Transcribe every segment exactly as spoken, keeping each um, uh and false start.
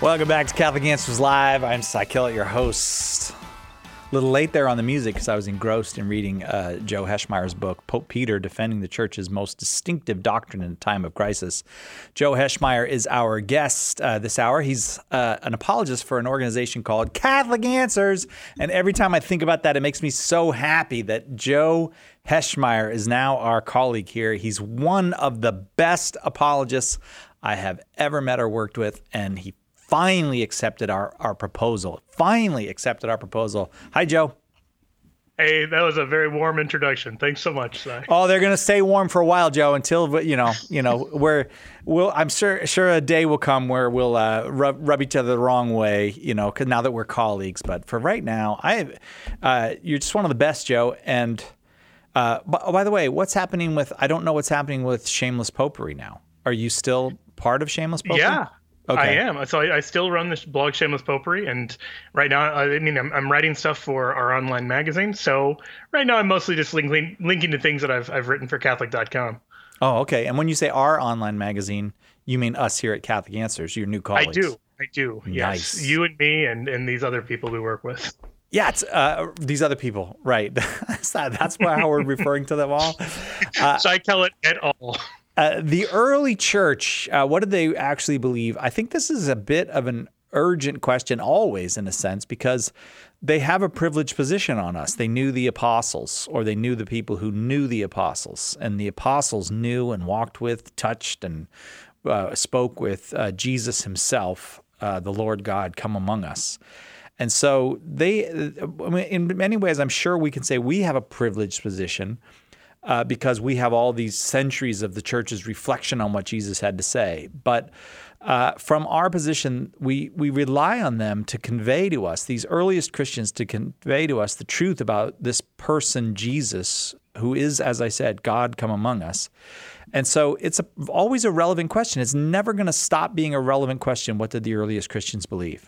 Welcome back to Catholic Answers Live. I'm Cy Kellett, your host. A little late there on the music because I was engrossed in reading uh, Joe Heschmeyer's book, Pope Peter, Defending the Church's Most Distinctive Doctrine in a Time of Crisis. Joe Heschmeyer is our guest uh, this hour. He's uh, an apologist for an organization called Catholic Answers. And every time I think about that, it makes me so happy that Joe Heschmeyer is now our colleague here. He's one of the best apologists I have ever met or worked with, and he finally accepted our, our proposal. Finally accepted our proposal. Hi, Joe. Hey, that was a very warm introduction. Thanks so much, Si. Oh, they're gonna stay warm for a while, Joe, until you know, you know, where we'll. I'm sure, sure, a day will come where we'll uh, rub, rub each other the wrong way, you know, because now that we're colleagues. But for right now, I, uh, you're just one of the best, Joe. And uh, by, by the way, what's happening with? I don't know what's happening with Shameless Popery now. Are you still part of Shameless Popery? Yeah. Okay. I am. So I, I still run this blog, Shameless Popery, and right now, I mean, I'm, I'm writing stuff for our online magazine. So right now, I'm mostly just linking linking to things that I've I've written for Catholic dot com. Oh, okay. And when you say our online magazine, you mean us here at Catholic Answers, your new colleagues? I do. I do. Nice. Yes. You and me and, and these other people we work with. Yeah, it's uh, these other people, right? That's that's how we're referring to them all. Uh, Cy Kellett et al. Uh, the early church, uh, what did they actually believe? I think this is a bit of an urgent question always, in a sense, because they have a privileged position on us. They knew the apostles, or they knew the people who knew the apostles. And the apostles knew and walked with, touched, and uh, spoke with uh, Jesus himself, uh, the Lord God, come among us. And so they, I mean, in many ways, I'm sure we can say we have a privileged position Uh, because we have all these centuries of the church's reflection on what Jesus had to say. But uh, from our position, we we rely on them to convey to us, these earliest Christians, to convey to us the truth about this person, Jesus, who is, as I said, God come among us. And so it's a, always a relevant question. It's never going to stop being a relevant question. What did the earliest Christians believe?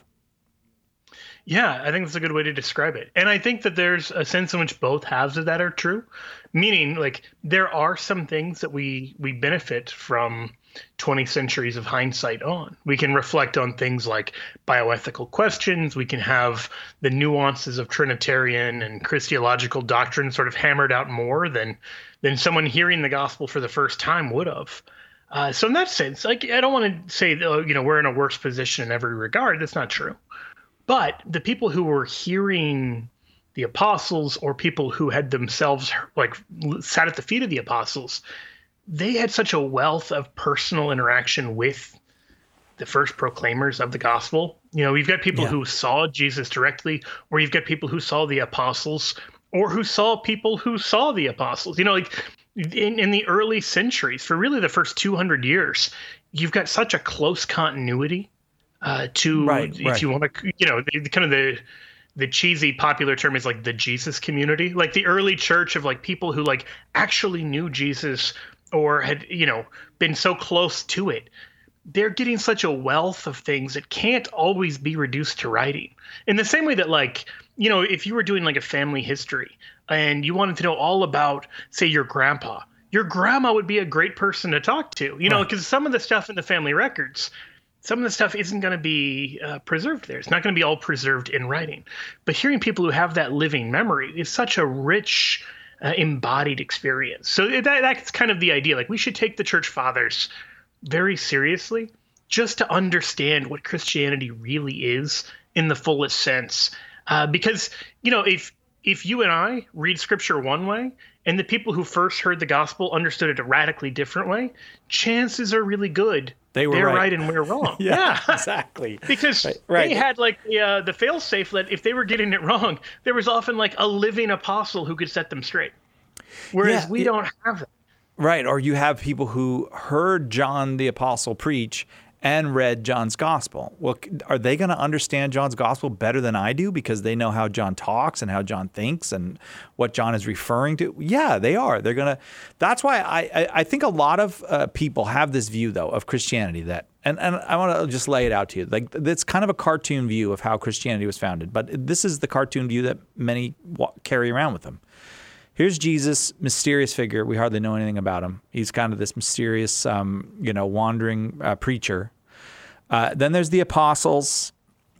Yeah, I think that's a good way to describe it. And I think that there's a sense in which both halves of that are true, meaning like there are some things that we we benefit from twenty centuries of hindsight on. We can reflect on things like bioethical questions. We can have the nuances of Trinitarian and Christological doctrine sort of hammered out more than than someone hearing the gospel for the first time would have. Uh, so in that sense, like I don't want to say, oh, you know, we're in a worse position in every regard. That's not true. But the people who were hearing the apostles, or people who had themselves like sat at the feet of the apostles, they had such a wealth of personal interaction with the first proclaimers of the gospel. You know, you've got people yeah. who saw Jesus directly, or you've got people who saw the apostles, or who saw people who saw the apostles. You know, like in, in the early centuries, for really the first two hundred years, you've got such a close continuity. Uh, to right, if right. you want to, you know, the, the kind of the the cheesy popular term is like the Jesus community, like the early church of like people who like actually knew Jesus or had, you know, been so close to it. They're getting such a wealth of things that can't always be reduced to writing. In the same way that, like, you know, if you were doing like a family history and you wanted to know all about, say, your grandpa, your grandma would be a great person to talk to, you know, because right. some of the stuff in the family records, some of the stuff isn't going to be uh, preserved there. It's not going to be all preserved in writing. But hearing people who have that living memory is such a rich, uh, embodied experience. So that, that's kind of the idea. Like, we should take the church fathers very seriously just to understand what Christianity really is in the fullest sense. Uh, because, you know, if if you and I read scripture one way and the people who first heard the gospel understood it a radically different way, chances are really good They were They're right. right and we're wrong. yeah, yeah, exactly. Because right. Right. they had like the uh, the fail-safe that if they were getting it wrong, there was often like a living apostle who could set them straight. Whereas yeah, we it, don't have that. Right. Or you have people who heard John the apostle preach and read John's gospel. Well, are they going to understand John's gospel better than I do because they know how John talks and how John thinks and what John is referring to? Yeah, they are. They're going to. That's why I, I, I think a lot of uh, people have this view, though, of Christianity that, and, and I want to just lay it out to you. Like, it's kind of a cartoon view of how Christianity was founded, but this is the cartoon view that many carry around with them. Here's Jesus, mysterious figure. We hardly know anything about him. He's kind of this mysterious, um, you know, wandering uh, preacher. Uh, then there's the apostles,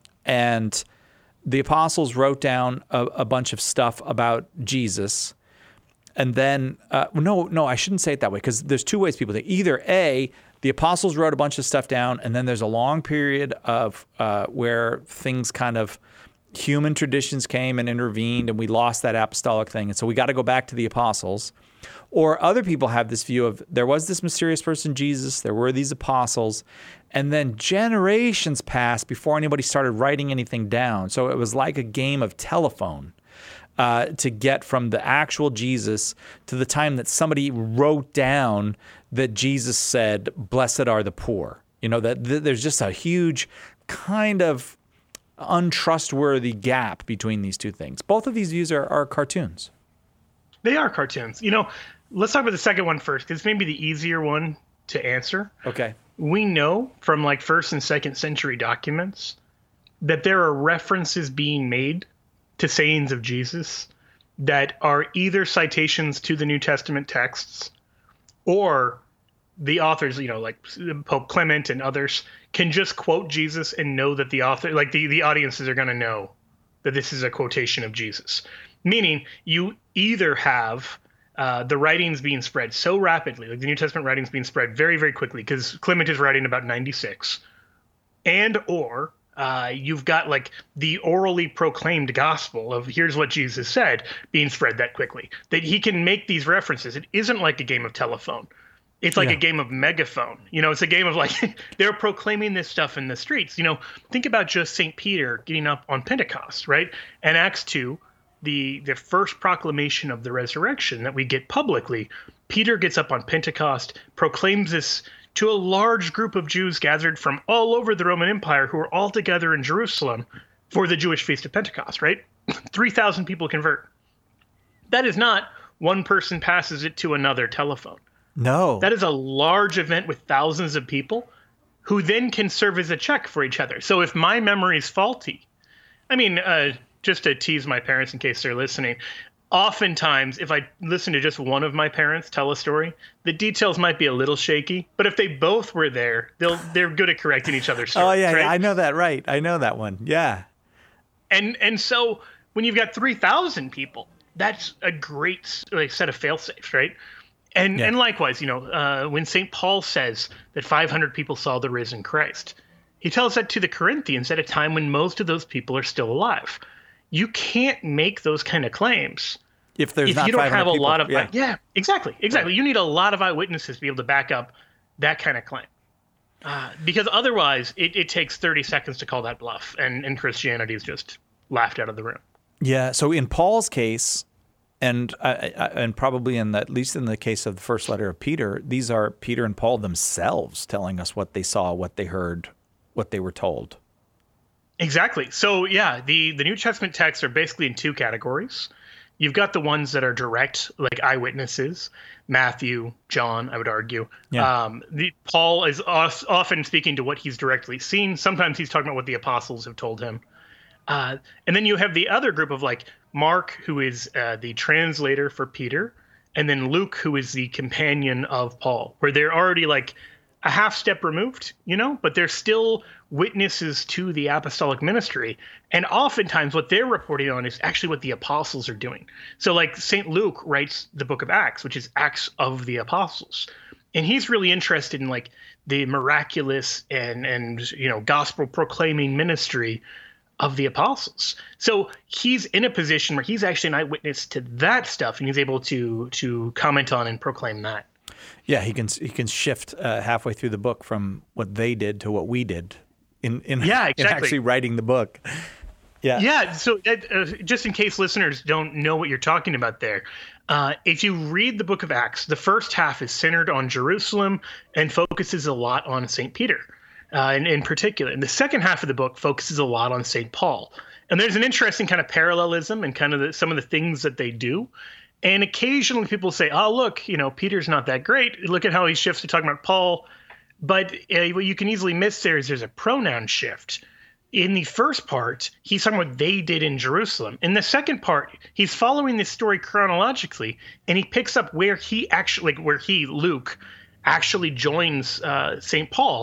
and the apostles wrote down a, a bunch of stuff about Jesus. And then, uh, no, no, I shouldn't say it that way, because there's two ways people think. Either A, the apostles wrote a bunch of stuff down, and then there's a long period of uh, where things kind of, human traditions came and intervened, and we lost that apostolic thing. And so we got to go back to the apostles. Or other people have this view of there was this mysterious person, Jesus, there were these apostles, and then generations passed before anybody started writing anything down. So it was like a game of telephone. Uh, to get from the actual Jesus to the time that somebody wrote down that Jesus said, "Blessed are the poor." You know, that th- there's just a huge kind of untrustworthy gap between these two things. Both of these views are, are cartoons. They are cartoons. You know, let's talk about the second one first, because it's maybe the easier one to answer. Okay. We know from like first and second century documents that there are references being made to sayings of Jesus that are either citations to the New Testament texts, or the authors, you know, like Pope Clement and others, can just quote Jesus and know that the author, like the, the audiences are going to know that this is a quotation of Jesus. Meaning you either have uh, the writings being spread so rapidly, like the New Testament writings being spread very, very quickly, because Clement is writing about ninety-six, and or Uh, you've got like the orally proclaimed gospel of here's what Jesus said being spread that quickly, that he can make these references. It isn't like a game of telephone. It's like yeah. a game of megaphone. You know, it's a game of like they're proclaiming this stuff in the streets. You know, think about just Saint Peter getting up on Pentecost, right? And Acts two, the the first proclamation of the resurrection that we get publicly, Peter gets up on Pentecost, proclaims this to a large group of Jews gathered from all over the Roman Empire who are all together in Jerusalem for the Jewish Feast of Pentecost, right? three thousand people convert. That is not one person passes it to another telephone. No. That is a large event with thousands of people who then can serve as a check for each other. So if my memory is faulty, I mean, uh, just to tease my parents in case they're listening, oftentimes, if I listen to just one of my parents tell a story, the details might be a little shaky. But if they both were there, they'll they're good at correcting each other's stories. Oh yeah, right? yeah, I know that. Right, I know that one. Yeah. And and so when you've got three thousand people, that's a great like set of fail safes, right? And yeah. and likewise, you know, uh, when Saint Paul says that five hundred people saw the risen Christ, he tells that to the Corinthians at a time when most of those people are still alive. You can't make those kind of claims if there's if not you don't have a people. lot of yeah. yeah exactly exactly. You need a lot of eyewitnesses to be able to back up that kind of claim, uh, because otherwise it, it takes thirty seconds to call that bluff, and and Christianity is just laughed out of the room. Yeah. So in Paul's case, and uh, and probably in the, at least in the case of the first letter of Peter, these are Peter and Paul themselves telling us what they saw, what they heard, what they were told. Exactly. So yeah, the, the New Testament texts are basically in two categories. You've got the ones that are direct, like eyewitnesses, Matthew, John, I would argue. Yeah. Um, the, Paul is often speaking to what he's directly seen. Sometimes he's talking about what the apostles have told him. Uh, and then you have the other group of like Mark, who is uh, the translator for Peter, and then Luke, who is the companion of Paul, where they're already like a half step removed, you know, but they're still witnesses to the apostolic ministry. And oftentimes what they're reporting on is actually what the apostles are doing. So like Saint Luke writes the book of Acts, which is Acts of the Apostles. And he's really interested in like the miraculous and, and, you know, gospel proclaiming ministry of the apostles. So he's in a position where he's actually an eyewitness to that stuff, and he's able to, to comment on and proclaim that. Yeah, he can he can shift uh, halfway through the book from what they did to what we did in in, yeah, exactly. in actually writing the book. Yeah, yeah. So uh, just in case listeners don't know what you're talking about there, uh, if you read the book of Acts, the first half is centered on Jerusalem and focuses a lot on Saint Peter, uh, in, in particular. And the second half of the book focuses a lot on Saint Paul. And there's an interesting kind of parallelism and kind of the, some of the things that they do. And occasionally people say, oh, look, you know, Peter's not that great. Look at how he shifts to talking about Paul. But uh, what you can easily miss there is there's a pronoun shift. In the first part, he's talking about what they did in Jerusalem. In the second part, he's following this story chronologically, and he picks up where he actually, like where he, Luke, actually joins uh, Saint Paul.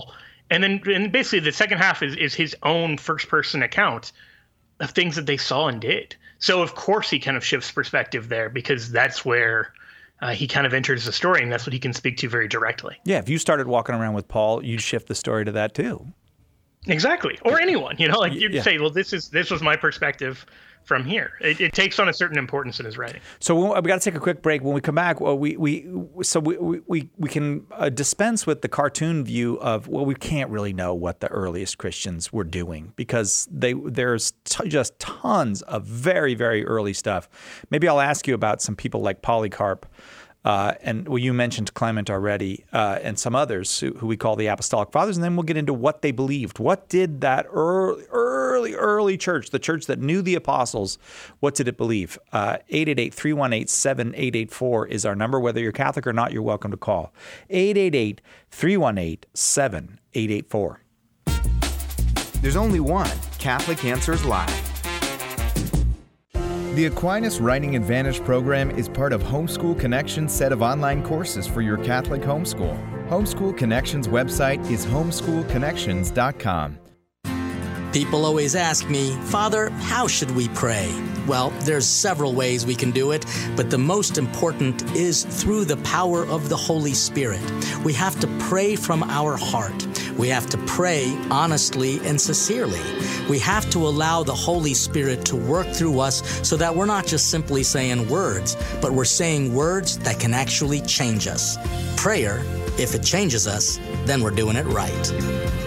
And then and basically the second half is, is his own first person account of things that they saw and did. So of course he kind of shifts perspective there, because that's where uh, he kind of enters the story, and that's what he can speak to very directly. Yeah, if you started walking around with Paul, you'd shift the story to that too. Exactly. Or anyone, you know, like you'd yeah. say, well, this is this was my perspective from here. It, it takes on a certain importance in his writing. So we, we got to take a quick break. When we come back, well, we we so we we, we can uh, dispense with the cartoon view of, well, we can't really know what the earliest Christians were doing, because they there's t- just tons of very, very early stuff. Maybe I'll ask you about some people like Polycarp. Uh, and well, you mentioned Clement already, uh, and some others who, who we call the Apostolic Fathers, and then we'll get into what they believed. What did that early, early, early church, the church that knew the apostles, what did it believe? Uh, eight eight eight, three one eight, seven eight eight four is our number. Whether you're Catholic or not, you're welcome to call. eight eight eight, three one eight, seven eight eight four. There's only one Catholic Answers Live. The Aquinas Writing Advantage program is part of Homeschool Connections' set of online courses for your Catholic homeschool. Homeschool Connections' website is homeschool connections dot com. People always ask me, Father, how should we pray? Well, there's several ways we can do it, but the most important is through the power of the Holy Spirit. We have to pray from our heart. We have to pray honestly and sincerely. We have to allow the Holy Spirit to work through us so that we're not just simply saying words, but we're saying words that can actually change us. Prayer, if it changes us, then we're doing it right.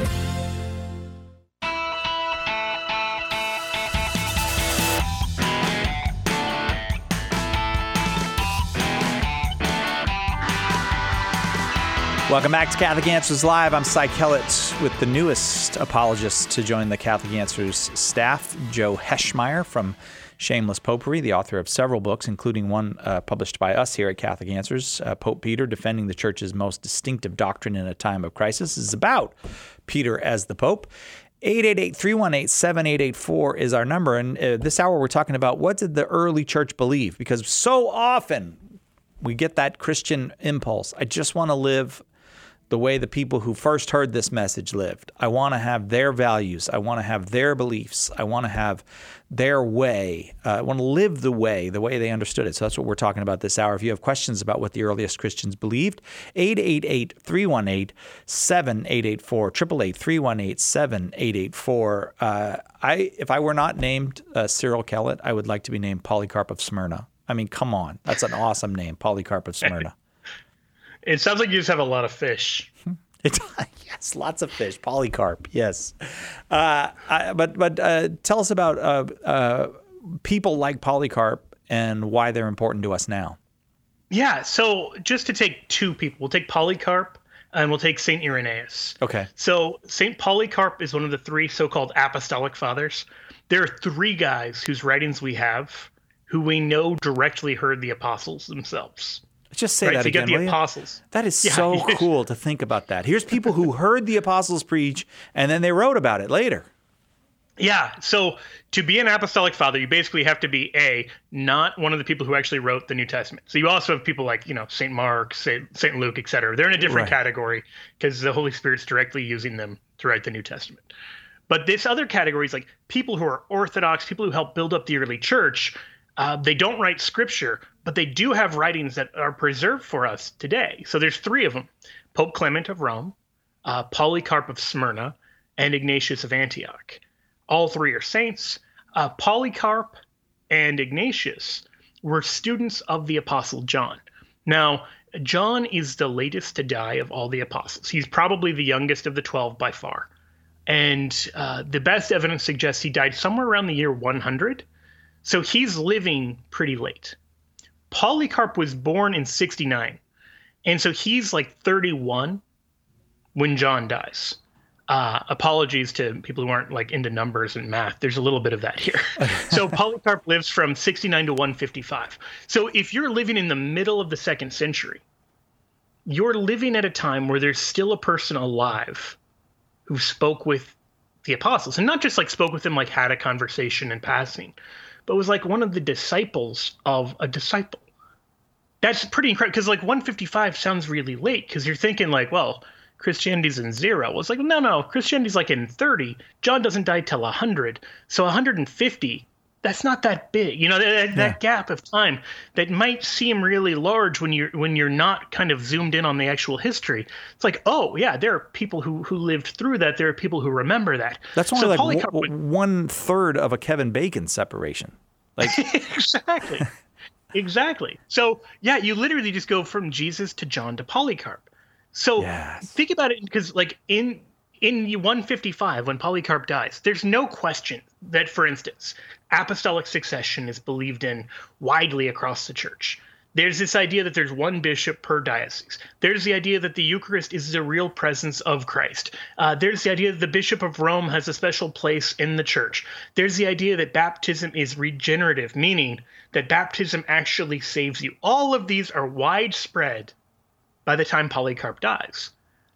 Welcome back to Catholic Answers Live. I'm Cy Kellett with the newest apologist to join the Catholic Answers staff, Joe Heschmeyer from Shameless Popery, the author of several books, including one uh, published by us here at Catholic Answers, uh, Pope Peter, Defending the Church's Most Distinctive Doctrine in a Time of Crisis. This is about Peter as the Pope. eight eight eight, three one eight, seven eight eight four is our number. And uh, this hour we're talking about, what did the early church believe? Because so often we get that Christian impulse. I just want to live the way the people who first heard this message lived. I want to have their values. I want to have their beliefs. I want to have their way. Uh, I want to live the way, the way they understood it. So that's what we're talking about this hour. If you have questions about what the earliest Christians believed, eight eight eight, three one eight, seven eight eight four, eight eight eight, three one eight, seven eight eight four. Uh, I, if I were not named uh, Cyril Kellett, I would like to be named Polycarp of Smyrna. I mean, come on. That's an awesome name, Polycarp of Smyrna. It sounds like you just have a lot of fish. It, yes, lots of fish. Polycarp, yes. Uh, I, but but uh, tell us about uh, uh, people like Polycarp and why they're important to us now. Yeah, so just to take two people, we'll take Polycarp and we'll take Saint Irenaeus. Okay. So Saint Polycarp is one of the three so-called apostolic fathers. There are three guys whose writings we have who we know directly heard the apostles themselves. Just say right, that to again. get the apostles. That is yeah. so cool to think about that. Here's people who heard the apostles preach, and then they wrote about it later. Yeah. So to be an apostolic father, you basically have to be a not one of the people who actually wrote the New Testament. So you also have people like, you know, Saint Mark, Saint Saint Luke, et cetera. They're in a different right. category because the Holy Spirit's directly using them to write the New Testament. But this other category is like people who are Orthodox, people who helped build up the early church. Uh, they don't write scripture, but they do have writings that are preserved for us today. So there's three of them: Pope Clement of Rome, uh, Polycarp of Smyrna, and Ignatius of Antioch. All three are saints. Uh, Polycarp and Ignatius were students of the Apostle John. Now, John is the latest to die of all the apostles. He's probably the youngest of the twelve by far. And uh, the best evidence suggests he died somewhere around the year one hundred. So he's living pretty late. Polycarp was born in sixty-nine. And so he's like thirty-one when John dies. Uh, apologies to people who aren't like into numbers and math. There's a little bit of that here. So Polycarp lives from sixty-nine to one fifty-five. So if you're living in the middle of the second century, you're living at a time where there's still a person alive who spoke with the apostles. And not just like spoke with them, like had a conversation in passing, but was like one of the disciples of a disciple. That's pretty incredible, because like one fifty-five sounds really late, because you're thinking like, well, Christianity's in zero. Well, it's like, no, no, Christianity's like in thirty. John doesn't die till one hundred. So one hundred fifty, that's not that big. You know, that, that Yeah. gap of time that might seem really large when you're when you're not kind of zoomed in on the actual history. It's like, oh, yeah, there are people who, who lived through that. There are people who remember that. That's only So like Polycarp w- would- one third of a Kevin Bacon separation. Like, exactly. Exactly. So, yeah, you literally just go from Jesus to John to Polycarp. So Yes. think about it, because like in in one fifty-five, when Polycarp dies, there's no question that, for instance, apostolic succession is believed in widely across the church. There's this idea that there's one bishop per diocese. There's the idea that the Eucharist is the real presence of Christ. Uh, there's the idea that the Bishop of Rome has a special place in the church. There's the idea that baptism is regenerative, meaning that baptism actually saves you. All of these are widespread by the time Polycarp dies.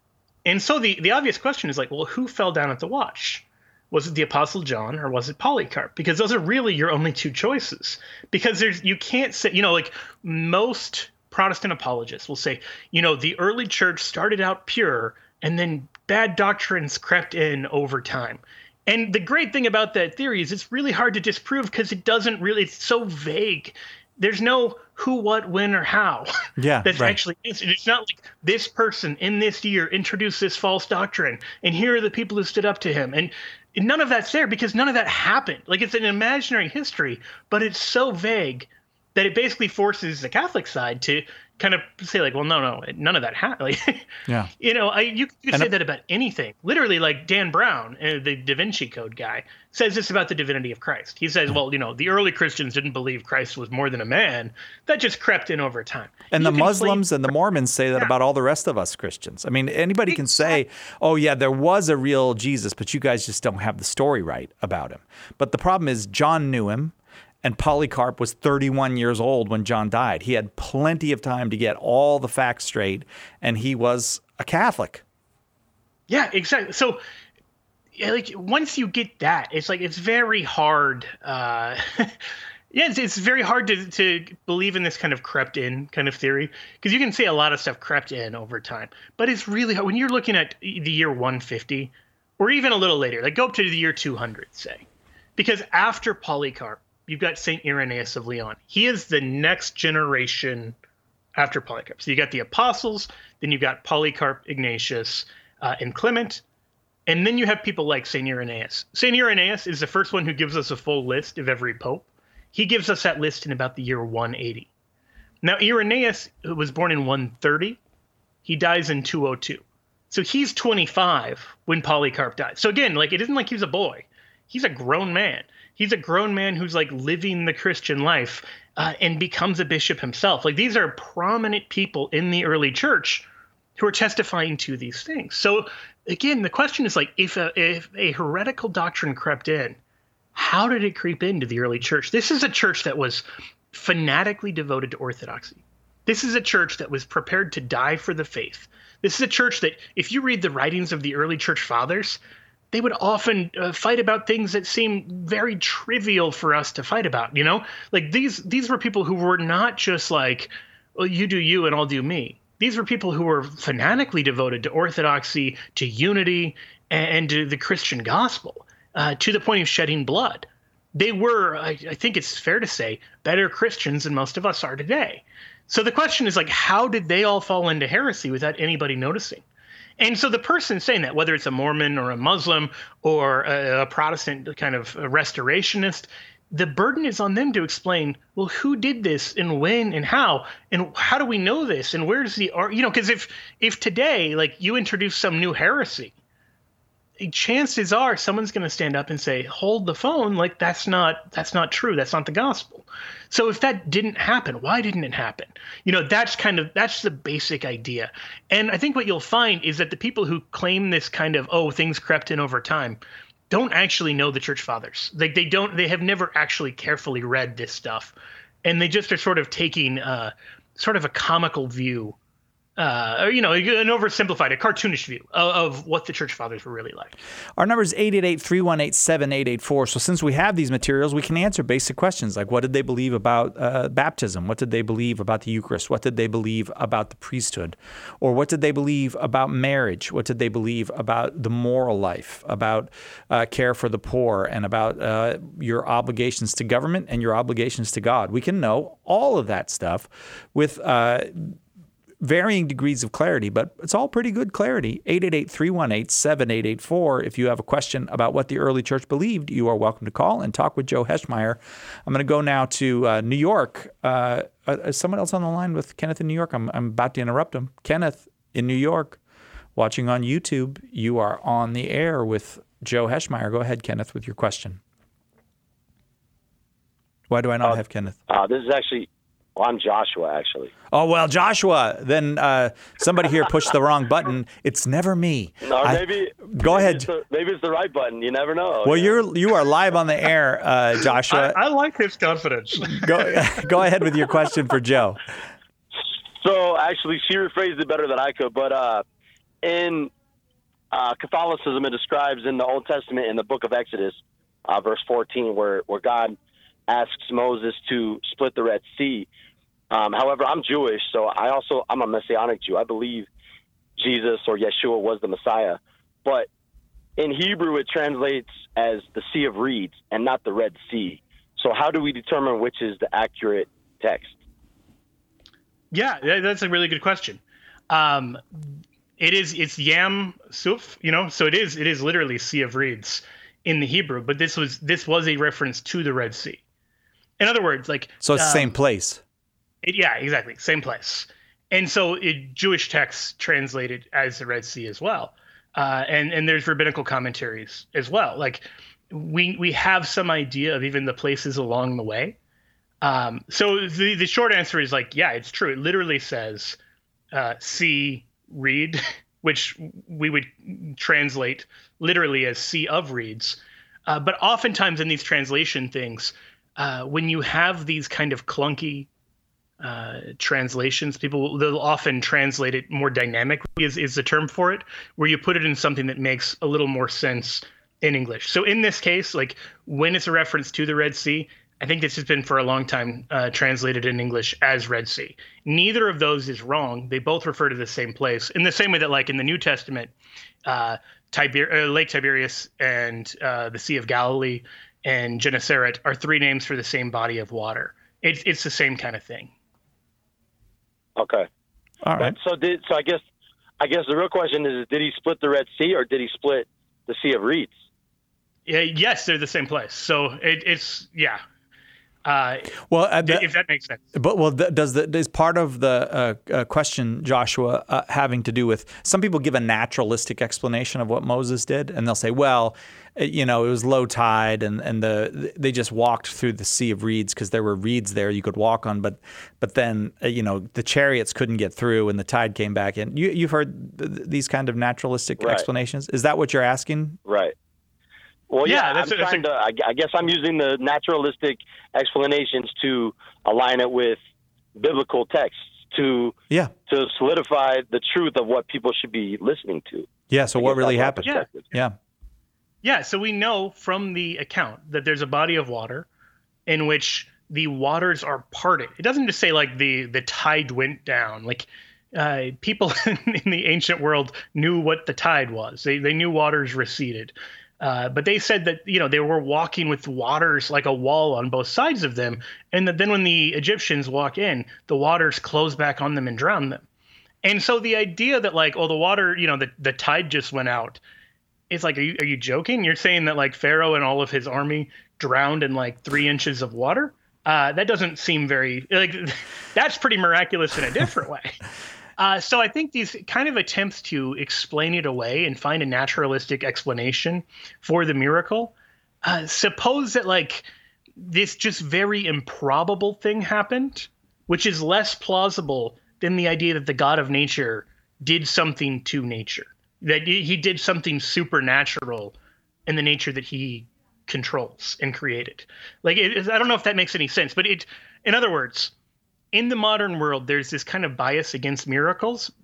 And so the, the obvious question is like, well, who fell down at the watch? Was it the Apostle John or was it Polycarp? Because those are really your only two choices. Because there's you can't say, you know, like most Protestant apologists will say, you know, the early church started out pure and then bad doctrines crept in over time. And the great thing about that theory is it's really hard to disprove because it doesn't really, it's so vague. There's no who, what, when, or how. Yeah, that's right. actually answered. It's not like this person in this year introduced this false doctrine, and here are the people who stood up to him. And none of that's there because none of that happened. Like, it's an imaginary history, but it's so vague that it basically forces the Catholic side to kind of say like, well, no, no, none of that happened. Like, Yeah. you know, I, you could And say I- that about anything. Literally, like Dan Brown, uh, the Da Vinci Code guy, says this about the divinity of Christ. He says, well, you know, the early Christians didn't believe Christ was more than a man. That just crept in over time. And You the can Muslims claim- and the Mormons say that Yeah. about all the rest of us Christians. I mean, anybody can say, oh, yeah, there was a real Jesus, but you guys just don't have the story right about him. But the problem is John knew him, and Polycarp was thirty-one years old when John died. He had plenty of time to get all the facts straight, and he was a Catholic. Yeah, exactly. So, yeah, like once you get that, it's like it's very hard. Uh, yeah, it's, it's very hard to to believe in this kind of crept in kind of theory because you can say a lot of stuff crept in over time, but it's really hard when you're looking at the year one fifty or even a little later. Like go up to the year two hundred, say, because after Polycarp, you've got Saint Irenaeus of Lyon. He is the next generation after Polycarp. So you got the apostles, then you got Polycarp, Ignatius, uh, and Clement, and then you have people like Saint Irenaeus. Saint Irenaeus is the first one who gives us a full list of every pope. He gives us that list in about the year one eighty. Now, Irenaeus was born in one thirty. He dies in two oh two. So he's twenty-five when Polycarp died. So again, like it isn't like he's a boy. He's a grown man. He's a grown man who's like living the Christian life uh, and becomes a bishop himself. Like these are prominent people in the early church who are testifying to these things. So again, the question is like, if a, if a heretical doctrine crept in, how did it creep into the early church? This is a church that was fanatically devoted to orthodoxy. This is a church that was prepared to die for the faith. This is a church that, if you read the writings of the early church fathers, they would often uh, fight about things that seem very trivial for us to fight about, you know? Like these these were people who were not just like, well, you do you and I'll do me. These were people who were fanatically devoted to orthodoxy, to unity, and, and to the Christian gospel, uh, to the point of shedding blood. They were, I, I think it's fair to say, better Christians than most of us are today. So the question is like, how did they all fall into heresy without anybody noticing? And so the person saying that, whether it's a Mormon or a Muslim or a, a Protestant kind of a restorationist, the burden is on them to explain, well, who did this and when and how, and how do we know this? And where's the, you know, because if, if today, like you introduce some new heresy, chances are someone's going to stand up and say, hold the phone. Like that's not, that's not true. That's not the gospel. So if that didn't happen, why didn't it happen? You know, that's kind of, that's the basic idea. And I think what you'll find is that the people who claim this kind of, oh, things crept in over time, don't actually know the church fathers. Like they don't, they have never actually carefully read this stuff. And they just are sort of taking uh, sort of a comical view uh, or, you know, an oversimplified, a cartoonish view of, of what the church fathers were really like. Our number is eight eight eight, three one eight, seven eight eight four. So since we have these materials, we can answer basic questions like what did they believe about uh, baptism? What did they believe about the Eucharist? What did they believe about the priesthood? Or what did they believe about marriage? What did they believe about the moral life, about uh, care for the poor, and about uh, your obligations to government and your obligations to God? We can know all of that stuff with uh, varying degrees of clarity, but it's all pretty good clarity. eight eight eight, three one eight, seven eight eight four. If you have a question about what the early church believed, you are welcome to call and talk with Joe Heschmeyer. I'm going to go now to uh, New York. Uh, is someone else on the line with Kenneth in New York? I'm, I'm about to interrupt him. Kenneth in New York, watching on YouTube. You are on the air with Joe Heschmeyer. Go ahead, Kenneth, with your question. Why do I not uh, have Kenneth? Uh, this is actually... Well, I'm Joshua, actually. Oh, well, Joshua, then uh, somebody here pushed the wrong button. It's never me. No, I, maybe. Go maybe ahead. It's the, maybe it's the right button. You never know. Well, yeah. you're you are live on the air, uh, Joshua. I, I like his confidence. go go ahead with your question for Joe. So, actually, she rephrased it better than I could. But uh, in uh, Catholicism, it describes in the Old Testament, in the book of Exodus, uh, verse fourteen, where, where God asks Moses to split the Red Sea. Um, however, I'm Jewish, so I also I'm a Messianic Jew. I believe Jesus or Yeshua was the Messiah, but in Hebrew it translates as the Sea of Reeds and not the Red Sea. So how do we determine which is the accurate text? Yeah, that's a really good question. Um, it is it's Yam Suf, you know, so it is it is literally Sea of Reeds in the Hebrew, but this was this was a reference to the Red Sea. In other words, like so it's the um, same place. It, yeah, exactly, same place. And so it, Jewish texts translated as the Red Sea as well, uh, and and there's rabbinical commentaries as well. Like we we have some idea of even the places along the way. Um, so the the short answer is like, yeah, it's true. It literally says uh, sea reed, which we would translate literally as Sea of Reeds. Uh, but oftentimes in these translation things, uh, when you have these kind of clunky uh, translations, people they'll often translate it more dynamically is, is the term for it, where you put it in something that makes a little more sense in English. So in this case, like when it's a reference to the Red Sea, I think this has been for a long time uh, translated in English as Red Sea. Neither of those is wrong. They both refer to the same place in the same way that, like in the New Testament, uh, Tiber- uh, Lake Tiberias and uh, the Sea of Galilee and Gennesaret are three names for the same body of water. It's it's the same kind of thing. Okay. All right. So did so I guess I guess the real question is: did he split the Red Sea or did he split the Sea of Reeds? Yeah, yes, they're the same place. So it, it's yeah. Uh, well, uh, the, if that makes sense. But well, the, does the is part of the uh, uh, question, Joshua, uh, having to do with some people give a naturalistic explanation of what Moses did, and they'll say, well, you know, it was low tide, and and the they just walked through the Sea of Reeds because there were reeds there you could walk on, but but then uh, you know the chariots couldn't get through, and the tide came back in. You you've heard th- these kind of naturalistic right. explanations. Is that what you're asking? Right. Well, yeah, yeah that's, I'm that's trying a, to. I, I guess I'm using the naturalistic explanations to align it with biblical texts to yeah to solidify the truth of what people should be listening to. Yeah. So I what really happened? Yeah. Yeah. Yeah. So we know from the account that there's a body of water in which the waters are parted. It doesn't just say like the the tide went down. Like uh, people in the ancient world knew what the tide was. They they knew waters receded. Uh, but they said that, you know, they were walking with waters like a wall on both sides of them. And that then when the Egyptians walk in, the waters close back on them and drown them. And so the idea that like, oh, the water, you know, the, the tide just went out. It's like, are you, are you joking? You're saying that like Pharaoh and all of his army drowned in like three inches of water? Uh, that doesn't seem very like that's pretty miraculous in a different way. Uh, so I think these kind of attempts to explain it away and find a naturalistic explanation for the miracle, uh, suppose that like this just very improbable thing happened, which is less plausible than the idea that the God of nature did something to nature, that he did something supernatural in the nature that he controls and created. Like, it, I don't know if that makes any sense, but it, in other words, in the modern world, there's this kind of bias against miracles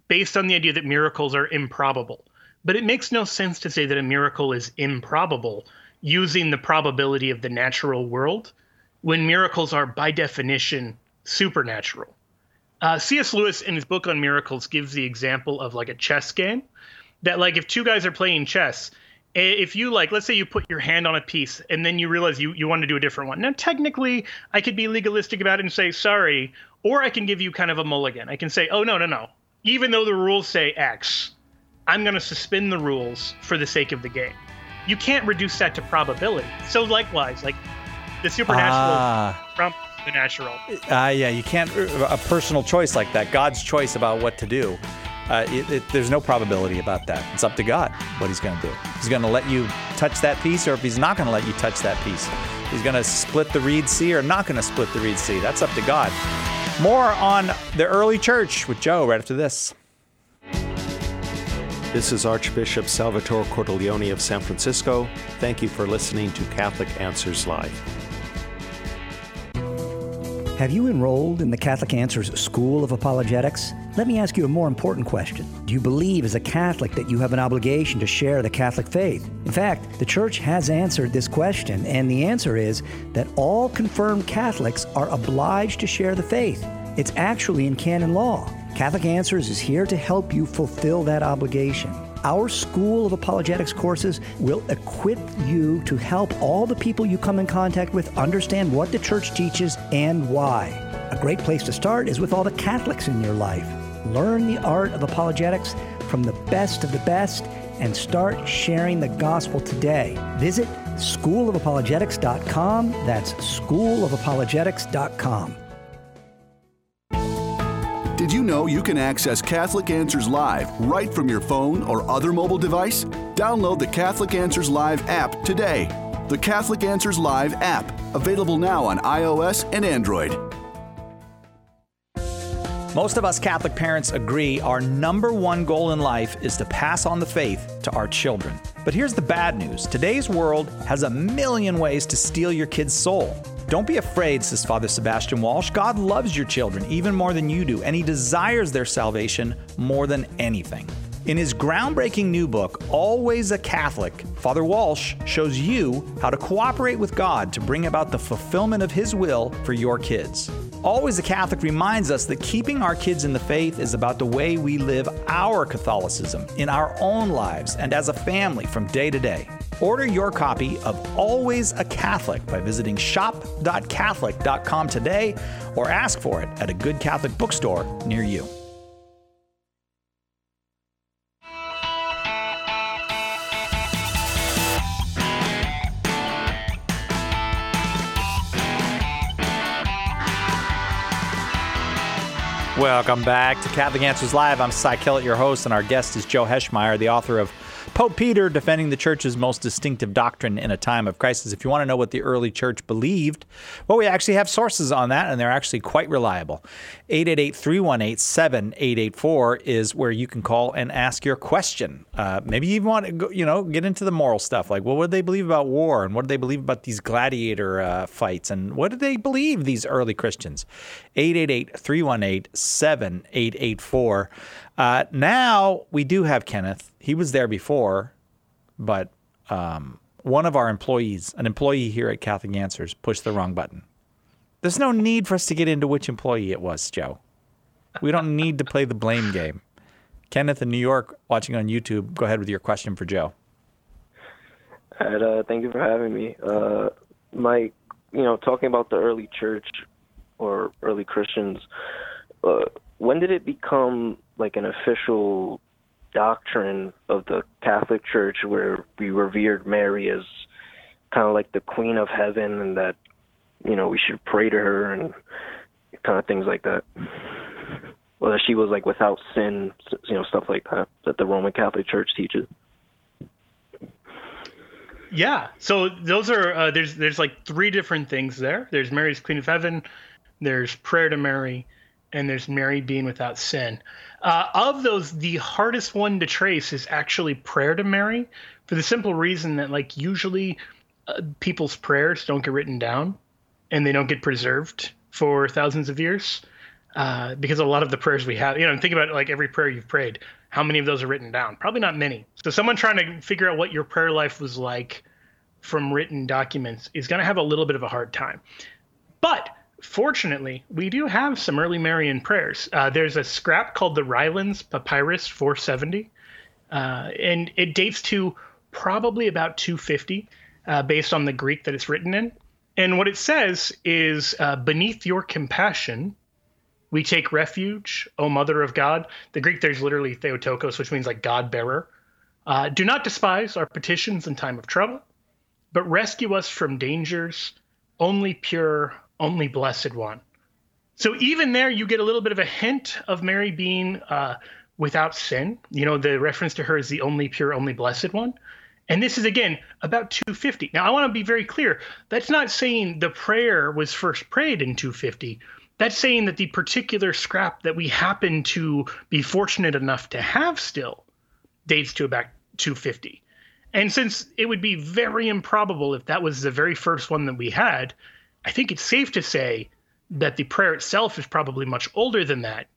based on the idea that miracles are improbable. But it makes no sense to say that a miracle is improbable using the probability of the natural world when miracles are, by definition, supernatural. Uh, C S Lewis, in his book on miracles, gives the example of like a chess game. That like if two guys are playing chess, if you like, let's say you put your hand on a piece and then you realize you, you want to do a different one. Now, technically, I could be legalistic about it and say, sorry, or I can give you kind of a mulligan. I can say, oh, no, no, no. Even though the rules say X, I'm going to suspend the rules for the sake of the game. You can't reduce that to probability. So likewise, like the supernatural Ah. trumps the natural. Uh, yeah, you can't, a personal choice like that, God's choice about what to do. Uh, it, it, there's no probability about that. It's up to God what he's going to do. He's going to let you touch that piece, or if he's not going to let you touch that piece. He's going to split the Reed Sea or not going to split the Reed Sea. That's up to God. More on the early church with Joe right after this. This is Archbishop Salvatore Cordileone of San Francisco. Thank you for listening to Catholic Answers Live. Have you enrolled in the Catholic Answers School of Apologetics? Let me ask you a more important question. Do you believe as a Catholic that you have an obligation to share the Catholic faith? In fact, the Church has answered this question, and the answer is that all confirmed Catholics are obliged to share the faith. It's actually in canon law. Catholic Answers is here to help you fulfill that obligation. Our School of Apologetics courses will equip you to help all the people you come in contact with understand what the Church teaches and why. A great place to start is with all the Catholics in your life. Learn the art of apologetics from the best of the best and start sharing the gospel today. Visit school of apologetics dot com. That's school of apologetics dot com. Did you know you can access Catholic Answers Live right from your phone or other mobile device? Download the Catholic Answers Live app today. The Catholic Answers Live app, available now on iOS and Android. Most of us Catholic parents agree our number one goal in life is to pass on the faith to our children. But here's the bad news. Today's world has a million ways to steal your kid's soul. Don't be afraid, says Father Sebastian Walsh. God loves your children even more than you do, and he desires their salvation more than anything. In his groundbreaking new book, Always a Catholic, Father Walsh shows you how to cooperate with God to bring about the fulfillment of his will for your kids. Always a Catholic reminds us that keeping our kids in the faith is about the way we live our Catholicism in our own lives and as a family from day to day. Order your copy of Always a Catholic by visiting shop dot catholic dot com today or ask for it at a good Catholic bookstore near you. Welcome back to Catholic Answers Live. I'm Cy Kellett, your host, and our guest is Joe Heschmeyer, the author of Pope Peter, Defending the Church's Most Distinctive Doctrine in a Time of Crisis. If you want to know what the early church believed, well, we actually have sources on that, and they're actually quite reliable. eight eight eight, three one eight, seven eight eight four is where you can call and ask your question. Uh, maybe you even want to go, you know, get into the moral stuff, like, well, what did they believe about war, and what did they believe about these gladiator uh, fights, and what did they believe, these early Christians? eight eight eight, three one eight, seven eight eight four. Uh, now we do have Kenneth. He was there before, but um, one of our employees, an employee here at Catholic Answers, pushed the wrong button. There's no need for us to get into which employee it was, Joe. We don't need to play the blame game. Kenneth in New York, watching on YouTube, go ahead with your question for Joe. And, uh, thank you for having me. Uh, my, you know, talking about the early church or early Christians, uh, when did it become like an official doctrine of the Catholic Church where we revered Mary as kind of like the Queen of Heaven, and that, you know, we should pray to her and kind of things like that? Or that she was like without sin, you know, stuff like that, that the Roman Catholic Church teaches. Yeah. So those are, uh, there's, there's like three different things there. There's Mary's Queen of Heaven, there's prayer to Mary, and there's Mary being without sin. Uh, of those, the hardest one to trace is actually prayer to Mary, for the simple reason that, like, usually uh, people's prayers don't get written down and they don't get preserved for thousands of years. uh, because a lot of the prayers we have, you know, think about it, like every prayer you've prayed, how many of those are written down? Probably not many. So someone trying to figure out what your prayer life was like from written documents is going to have a little bit of a hard time. But fortunately, we do have some early Marian prayers. Uh, there's a scrap called the Rylands Papyrus four seventy, uh, and it dates to probably about two fifty, uh, based on the Greek that it's written in. And what it says is, uh, beneath your compassion, we take refuge, O Mother of God. The Greek there's literally Theotokos, which means like God bearer. Uh, do not despise our petitions in time of trouble, but rescue us from dangers, only pure, only blessed one. So even there, you get a little bit of a hint of Mary being uh, without sin. You know, the reference to her is the only pure, only blessed one. And this is, again, about two fifty. Now, I want to be very clear. That's not saying the prayer was first prayed in two fifty. That's saying that the particular scrap that we happen to be fortunate enough to have still dates to about two fifty. And since it would be very improbable if that was the very first one that we had, I think it's safe to say that the prayer itself is probably much older than that.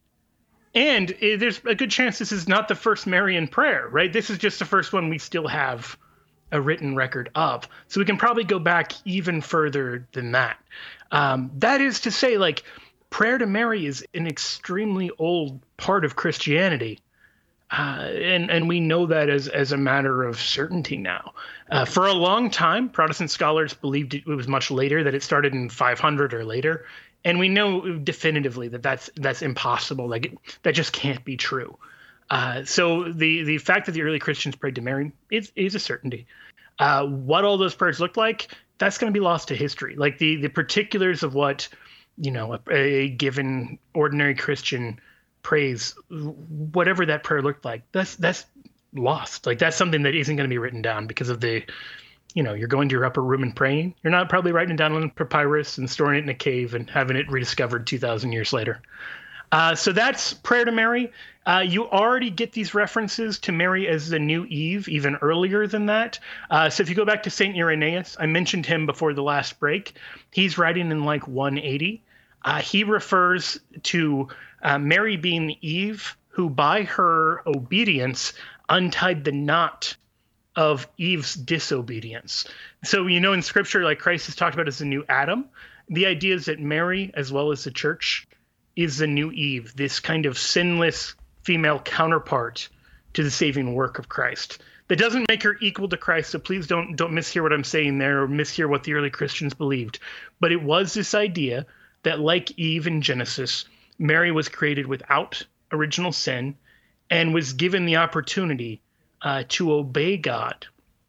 And there's a good chance this is not the first Marian prayer, right? This is just the first one we still have a written record of. So we can probably go back even further than that. Um, that is to say, like, prayer to Mary is an extremely old part of Christianity. Uh, and, and we know that as, as a matter of certainty now. Uh, for a long time, Protestant scholars believed it was much later, that it started in five hundred or later. And we know definitively that that's that's impossible. Like it, that just can't be true. Uh, so the the fact that the early Christians prayed to Mary is is a certainty. Uh, what all those prayers looked like, that's going to be lost to history. Like the the particulars of what, you know, a, a given ordinary Christian prays, whatever that prayer looked like, that's that's lost. Like that's something that isn't going to be written down because of the, you know, you're going to your upper room and praying. You're not probably writing it down on papyrus and storing it in a cave and having it rediscovered two thousand years later. Uh, so that's prayer to Mary. Uh, you already get these references to Mary as the new Eve even earlier than that. Uh, so if you go back to Saint Irenaeus, I mentioned him before the last break. He's writing in like one eighty. Uh, he refers to uh, Mary being the Eve who by her obedience untied the knot of Eve's disobedience. So, you know, in scripture, like Christ is talked about as the new Adam. The idea is that Mary, as well as the church, is the new Eve, this kind of sinless female counterpart to the saving work of Christ. That doesn't make her equal to Christ, so please don't don't mishear what I'm saying there or mishear what the early Christians believed. But it was this idea that, like Eve in Genesis, Mary was created without original sin and was given the opportunity uh, to obey God.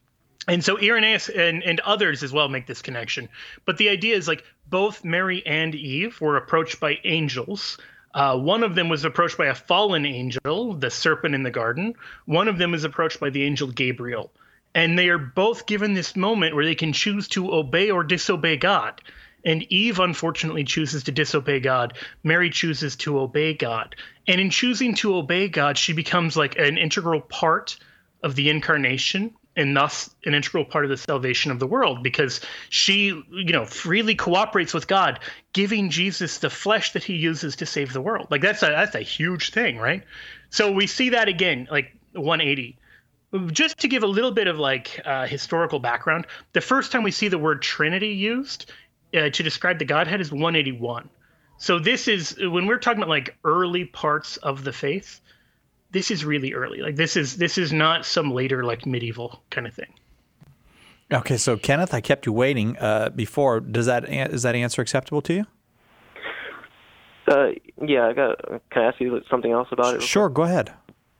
And so Irenaeus and, and others as well make this connection. But the idea is like both Mary and Eve were approached by angels. Uh, one of them was approached by a fallen angel, the serpent in the garden. One of them is approached by the angel Gabriel. And they are both given this moment where they can choose to obey or disobey God. And Eve, unfortunately, chooses to disobey God. Mary chooses to obey God. And in choosing to obey God, she becomes like an integral part of the incarnation, and thus an integral part of the salvation of the world, because she, you know, freely cooperates with God, giving Jesus the flesh that he uses to save the world. Like that's a that's a huge thing, right? So we see that again, like one eighty. Just to give a little bit of like uh, historical background, the first time we see the word Trinity used uh, to describe the Godhead is one eighty-one. So this is when we're talking about like early parts of the faith. This is really early. Like this is this is not some later like medieval kind of thing. Okay, so Kenneth, I kept you waiting uh, before. Does that is that answer acceptable to you? Uh, yeah, I got. Can I ask you something else about it? Sure, go ahead.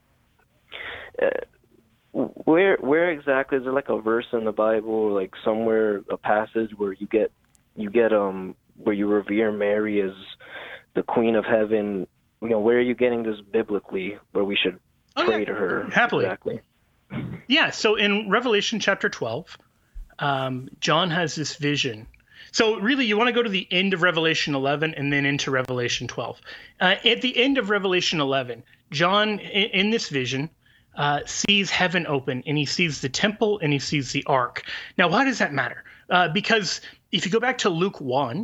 Uh, where where exactly is there like a verse in the Bible, like somewhere a passage where you get you get um where you revere Mary as the Queen of Heaven? You know, where are you getting this biblically where we should oh, pray yeah. to her? Happily. Exactly. Yeah, so in Revelation chapter twelve, um, John has this vision. So really, you want to go to the end of Revelation eleven and then into Revelation twelve. Uh, at the end of Revelation eleven, John, in, in this vision, uh, sees heaven open, and he sees the temple, and he sees the ark. Now, why does that matter? Uh, because if you go back to Luke one,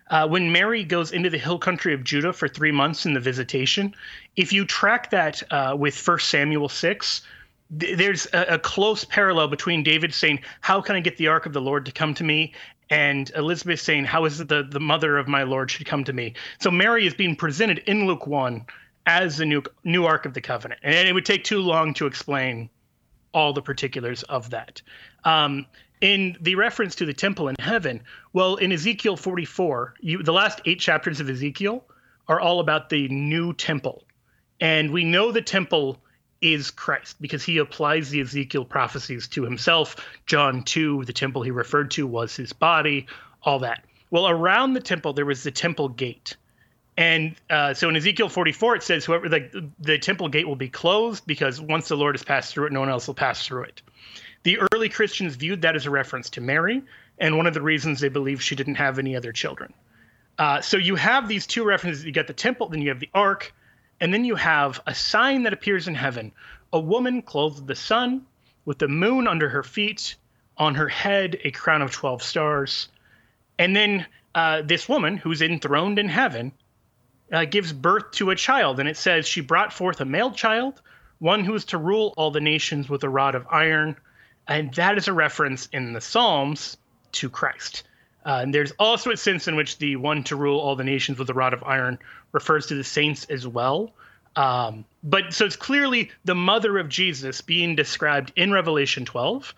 Uh, when Mary goes into the hill country of Judah for three months in the visitation, if you track that uh, with First Samuel six, th- there's a, a close parallel between David saying, how can I get the ark of the Lord to come to me? And Elizabeth saying, how is it the, the mother of my Lord should come to me? So Mary is being presented in Luke one as the new, new Ark of the Covenant. And it would take too long to explain all the particulars of that. Um, in the reference to the temple in heaven, well, in Ezekiel forty-four, you, the last eight chapters of Ezekiel are all about the new temple. And we know the temple is Christ because he applies the Ezekiel prophecies to himself. John two, the temple he referred to was his body, all that. Well, around the temple, there was the temple gate. And uh, so in Ezekiel forty-four, it says, whoever the, the temple gate will be closed because once the Lord has passed through it, no one else will pass through it. The early Christians viewed that as a reference to Mary, and one of the reasons they believed she didn't have any other children. Uh, so you have these two references. You got the temple, then you have the ark, and then you have a sign that appears in heaven, a woman clothed with the sun, with the moon under her feet, on her head a crown of twelve stars. And then uh, this woman, who's enthroned in heaven, uh, gives birth to a child. And it says she brought forth a male child, one who is to rule all the nations with a rod of iron. And that is a reference in the Psalms to Christ. Uh, and there's also a sense in which the one to rule all the nations with a rod of iron refers to the saints as well. Um, but so it's clearly the mother of Jesus being described in Revelation twelve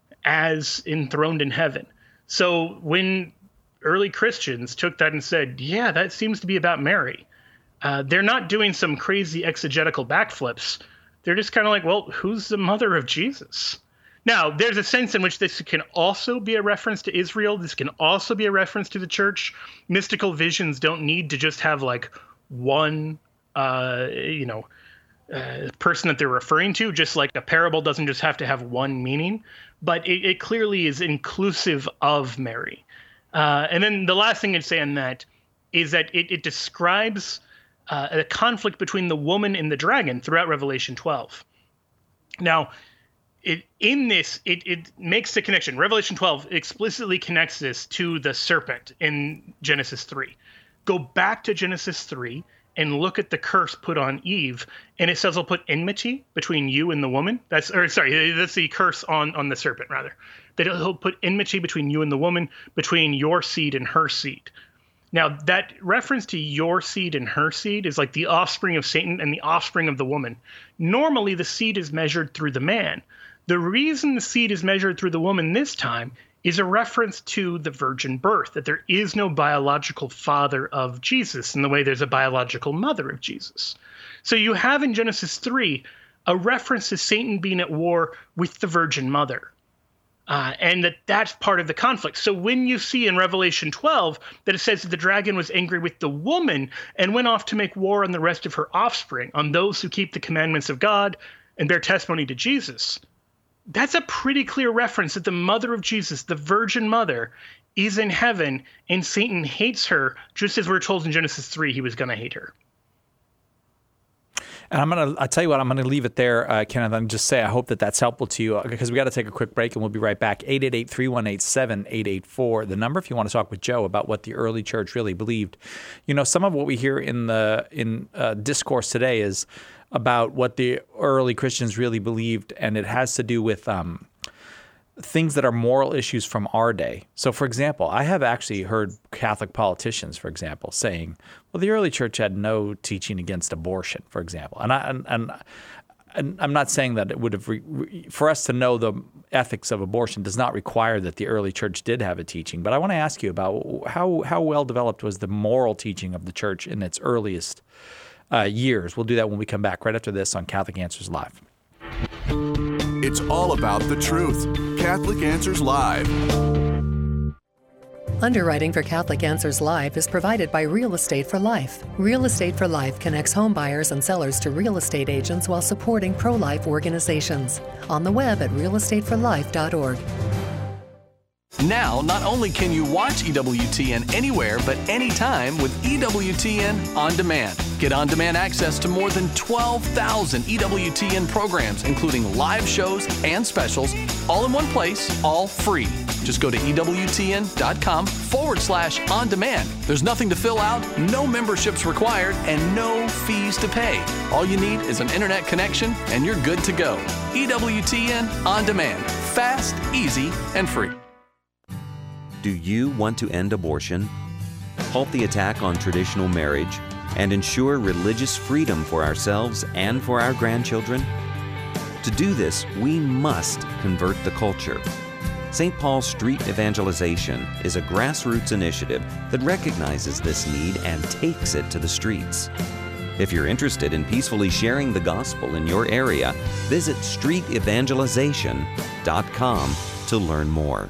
as enthroned in heaven. So when early Christians took that and said, yeah, that seems to be about Mary, uh, they're not doing some crazy exegetical backflips. They're just kind of like, well, who's the mother of Jesus? Now, there's a sense in which this can also be a reference to Israel. This can also be a reference to the church. Mystical visions don't need to just have like one, uh, you know, uh, person that they're referring to, just like a parable doesn't just have to have one meaning. But it, it clearly is inclusive of Mary. Uh, and then the last thing I'd say on that is that it, it describes uh, a conflict between the woman and the dragon throughout Revelation twelve. Now, It, in this, it, it makes the connection. Revelation twelve explicitly connects this to the serpent in Genesis three. Go back to Genesis three and look at the curse put on Eve, and it says, I'll put enmity between you and the woman. That's, or sorry, that's the curse on, on the serpent, rather. That he'll put enmity between you and the woman, between your seed and her seed. Now, that reference to your seed and her seed is like the offspring of Satan and the offspring of the woman. Normally, the seed is measured through the man. The reason the seed is measured through the woman this time is a reference to the virgin birth, that there is no biological father of Jesus in the way there's a biological mother of Jesus. So you have in Genesis three a reference to Satan being at war with the virgin mother. Uh, and that that's part of the conflict. So when you see in Revelation twelve that it says that the dragon was angry with the woman and went off to make war on the rest of her offspring, on those who keep the commandments of God and bear testimony to Jesus, that's a pretty clear reference that the mother of Jesus, the virgin mother, is in heaven, and Satan hates her, just as we're told in Genesis three he was going to hate her. And I'm going to, I'll tell you what, I'm going to leave it there, uh, Kenneth, and just say I hope that that's helpful to you, because we got to take a quick break, and we'll be right back. eight eight eight, three one eight, seven eight eight four, the number if you want to talk with Joe about what the early church really believed. You know, some of what we hear in the in uh, discourse today is about what the early Christians really believed, and it has to do with um, things that are moral issues from our day. So, for example, I have actually heard Catholic politicians, for example, saying, well, the early church had no teaching against abortion, for example. And, I, and, and, and I'm not saying that it would have, re, re, for us to know the ethics of abortion does not require that the early church did have a teaching. But I want to ask you about how, how well developed was the moral teaching of the church in its earliest uh, years. We'll do that when we come back right after this on Catholic Answers Live. It's all about the truth. Catholic Answers Live. Underwriting for Catholic Answers Live is provided by Real Estate for Life. Real Estate for Life connects home buyers and sellers to real estate agents while supporting pro-life organizations. On the web at real estate for life dot org. Now, not only can you watch E W T N anywhere but anytime with E W T N On Demand. Get on-demand access to more than twelve thousand E W T N programs, including live shows and specials, all in one place, all free. Just go to EWTN.com forward slash on demand. There's nothing to fill out, no memberships required, and no fees to pay. All you need is an internet connection, and you're good to go. E W T N On Demand. Fast, easy, and free. Do you want to end abortion, halt the attack on traditional marriage, and ensure religious freedom for ourselves and for our grandchildren? To do this, we must convert the culture. Saint Paul Street Evangelization is a grassroots initiative that recognizes this need and takes it to the streets. If you're interested in peacefully sharing the gospel in your area, visit street evangelization dot com to learn more.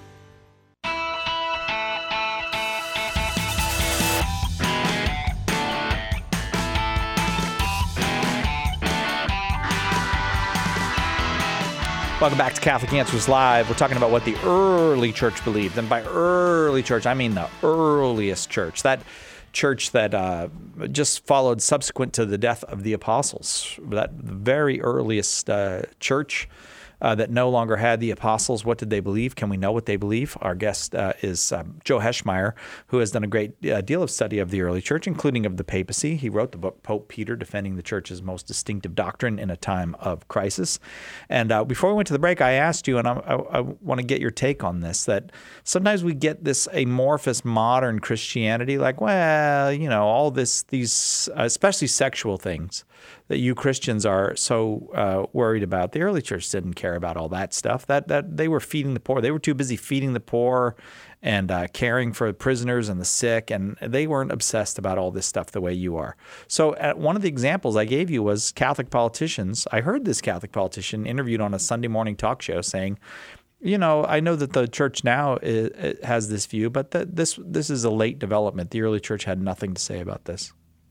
Welcome back to Catholic Answers Live. We're talking about what the early church believed. And by early church, I mean the earliest church. That church that uh, just followed subsequent to the death of the apostles. That very earliest uh, church uh, that no longer had the apostles. What did they believe? Can we know what they believe? Our guest uh, is uh, Joe Heschmeyer, who has done a great uh, deal of study of the early church, including of the papacy. He wrote the book Pope Peter, Defending the Church's Most Distinctive Doctrine in a Time of Crisis. And uh, before we went to the break, I asked you, and I, I, I want to get your take on this, that sometimes we get this amorphous modern Christianity, like, well, you know, all this, these, uh, especially sexual things that you Christians are so uh, worried about. The early church didn't care about all that stuff. That that they were feeding the poor. They were too busy feeding the poor and uh, caring for the prisoners and the sick, and they weren't obsessed about all this stuff the way you are. So uh, one of the examples I gave you was Catholic politicians. I heard this Catholic politician interviewed on a Sunday morning talk show saying, you know, I know that the church now is, has this view, but the, this this is a late development. The early church had nothing to say about this.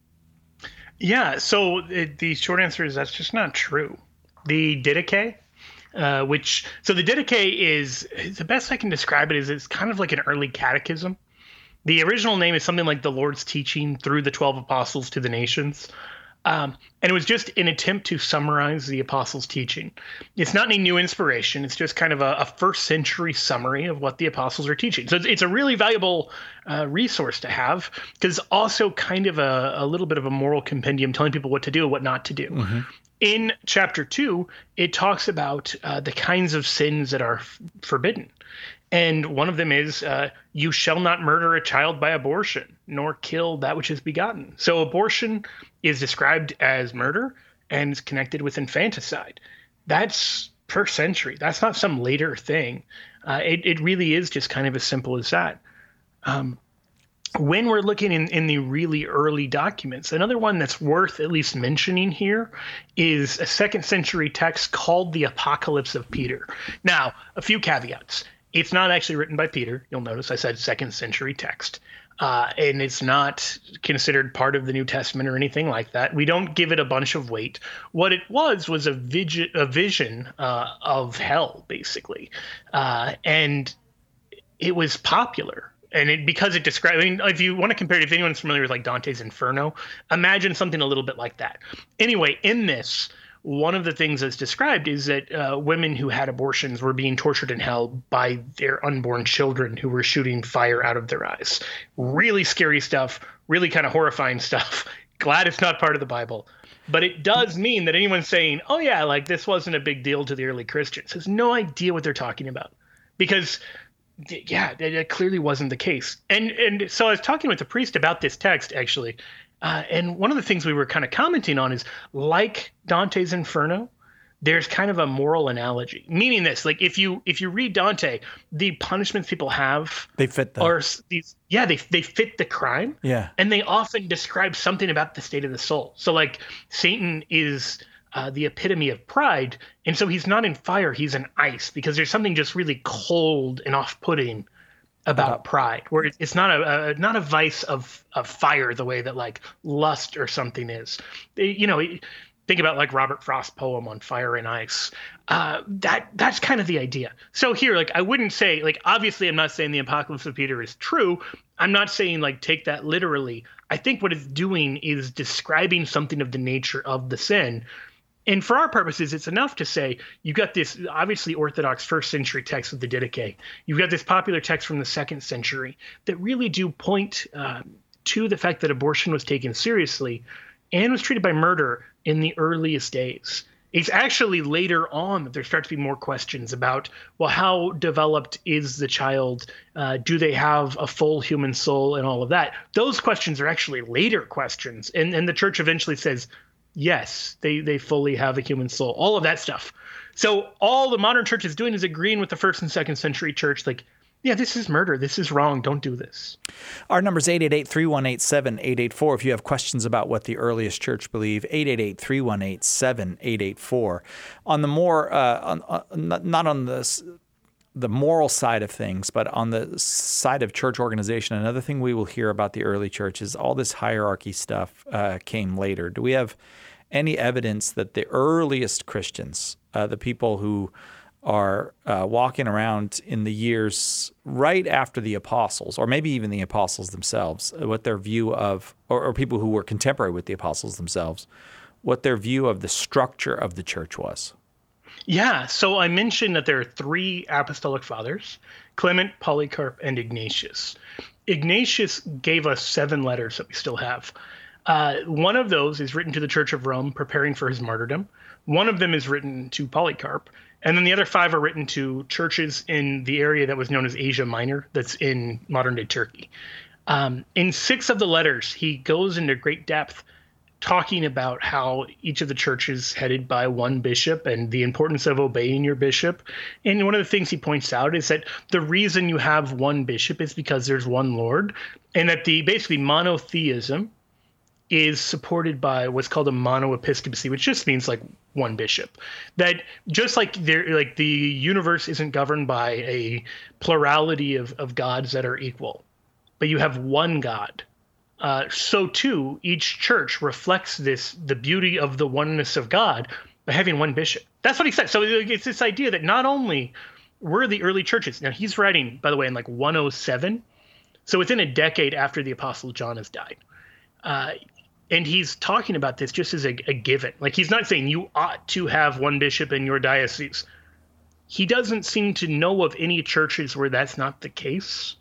Yeah, so it, the short answer is that's just not true. The Didache, uh, which, so the Didache is, the best I can describe it is it's kind of like an early catechism. The original name is something like the Lord's Teaching through the twelve Apostles to the Nations. Um, and it was just an attempt to summarize the apostles' teaching. It's not any new inspiration. It's just kind of a, a first century summary of what the apostles are teaching. So it's, it's a really valuable uh, resource to have, because it's also kind of a, a little bit of a moral compendium telling people what to do and what not to do. Mm-hmm. In chapter two, it talks about uh, the kinds of sins that are f- forbidden. And one of them is, uh, you shall not murder a child by abortion, nor kill that which is begotten. So abortion is described as murder and is connected with infanticide. That's first century. That's not some later thing. Uh, it, it really is just kind of as simple as that. Um, when we're looking in, in the really early documents, another one that's worth at least mentioning here is a second century text called the Apocalypse of Peter. Now, a few caveats. It's not actually written by Peter. You'll notice I said second century text. Uh, and it's not considered part of the New Testament or anything like that. We don't give it a bunch of weight. What it was was a, vigi- a vision uh, of hell, basically. Uh, and it was popular. And it, because it describes, I mean, if you want to compare it, if anyone's familiar with like Dante's Inferno, imagine something a little bit like that. Anyway, in this, one of the things that's described is that uh, women who had abortions were being tortured in hell by their unborn children who were shooting fire out of their eyes. Really scary stuff, really kind of horrifying stuff. Glad it's not part of the Bible. But it does mean that anyone saying, oh, yeah, like this wasn't a big deal to the early Christians has no idea what they're talking about. Because, yeah, that clearly wasn't the case. And, and so I was talking with a priest about this text, actually. Uh, and one of the things we were kind of commenting on is, like Dante's Inferno, there's kind of a moral analogy, meaning this, like if you if you read Dante, the punishments people have, they fit the are these, yeah, they they fit the crime, yeah, and they often describe something about the state of the soul. So like Satan is uh, the epitome of pride, and so he's not in fire, he's in ice, because there's something just really cold and off-putting about uh, pride, where it's not a, a not a vice of of fire the way that like lust or something is. You know, think about like Robert Frost's poem on Fire and Ice. Uh, that that's kind of the idea. So here, like I wouldn't say, like obviously I'm not saying the Apocalypse of Peter is true. I'm not saying like take that literally. I think what it's doing is describing something of the nature of the sin. And for our purposes, it's enough to say you've got this obviously Orthodox first century text of the Didache. You've got this popular text from the second century that really do point uh, to the fact that abortion was taken seriously and was treated by murder in the earliest days. It's actually later on that there start to be more questions about, well, how developed is the child? Uh, do they have a full human soul and all of that? Those questions are actually later questions. And, and the church eventually says, yes, they, they fully have a human soul, all of that stuff. So all the modern church is doing is agreeing with the first and second century church, like, yeah, this is murder. This is wrong. Don't do this. Our number is eight eight eight, three one eight, seven eight eight four. If you have questions about what the earliest church believed, eight eight eight, three one eight, seven eight eight four. On the more, uh, on, on, not on the, the moral side of things, but on the side of church organization, another thing we will hear about the early church is all this hierarchy stuff uh, came later. Do we have any evidence that the earliest Christians, uh, the people who are uh, walking around in the years right after the apostles, or maybe even the apostles themselves, what their view of, or, or people who were contemporary with the apostles themselves, what their view of the structure of the church was? Yeah, so I mentioned that there are three apostolic fathers, Clement, Polycarp, and Ignatius. Ignatius gave us seven letters that we still have. Uh, one of those is written to the Church of Rome, preparing for his martyrdom. One of them is written to Polycarp. And then the other five are written to churches in the area that was known as Asia Minor, that's in modern-day Turkey. Um, in six of the letters, he goes into great depth talking about how each of the churches headed by one bishop and the importance of obeying your bishop. And one of the things he points out is that the reason you have one bishop is because there's one Lord, and that the basically monotheism is supported by what's called a monoepiscopacy, which just means like one bishop. That just like there, like the universe isn't governed by a plurality of, of gods that are equal, but you have one God. Uh, so too, each church reflects this, the beauty of the oneness of God by having one bishop. That's what he said. So it's this idea that not only were the early churches, now he's writing, by the way, in like one oh seven, so within a decade after the Apostle John has died. Uh, And he's talking about this just as a, a given. Like, he's not saying you ought to have one bishop in your diocese. He doesn't seem to know of any churches where that's not the case.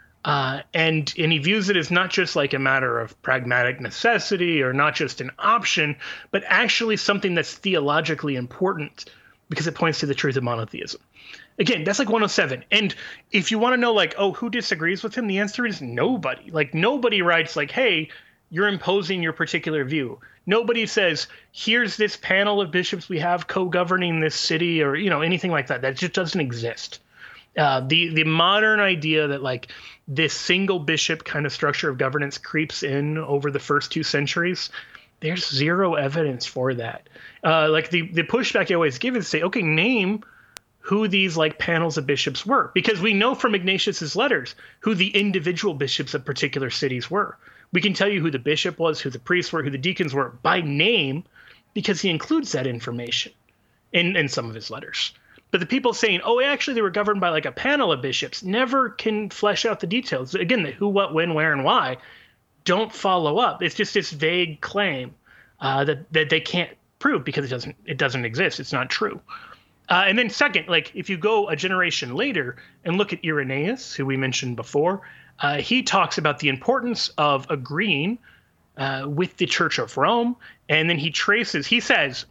Uh, and, and he views it as not just like a matter of pragmatic necessity or not just an option, but actually something that's theologically important because it points to the truth of monotheism. Again, that's like one oh seven. And if you want to know, like, oh, who disagrees with him? The answer is nobody. Like, nobody writes like, hey, you're imposing your particular view. Nobody says, here's this panel of bishops we have co-governing this city, or, you know, anything like that. That just doesn't exist. Uh, the the modern idea that like this single bishop kind of structure of governance creeps in over the first two centuries, there's zero evidence for that. Uh, like the, the pushback I always give is say, okay, name who these like panels of bishops were, because we know from Ignatius's letters who the individual bishops of particular cities were. We can tell you who the bishop was, who the priests were, who the deacons were by name, because he includes that information in, in some of his letters. But the people saying, oh, actually, they were governed by like a panel of bishops, never can flesh out the details. Again, the who, what, when, where, and why don't follow up. It's just this vague claim uh, that, that they can't prove because it doesn't it doesn't exist. It's not true. Uh, and then second, like if you go a generation later and look at Irenaeus, who we mentioned before, Uh, he talks about the importance of agreeing uh, with the Church of Rome. And then he traces, he says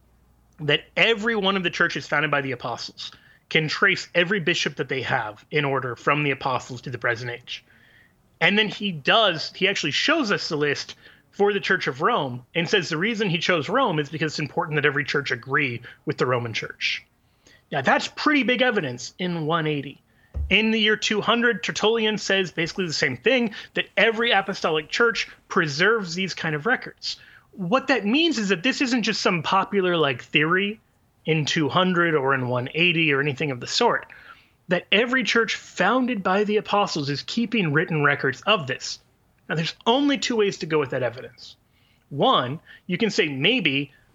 that every one of the churches founded by the apostles can trace every bishop that they have in order from the apostles to the present age. And then he does, he actually shows us the list for the Church of Rome and says the reason he chose Rome is because it's important that every church agree with the Roman Church. Now, that's pretty big evidence in one eighty. In the year two hundred, Tertullian says basically the same thing, that every apostolic church preserves these kind of records. What that means is that this isn't just some popular like theory in two hundred or in one eighty or anything of the sort, that every church founded by the apostles is keeping written records of this. Now, there's only two ways to go with that evidence. One, you can say maybe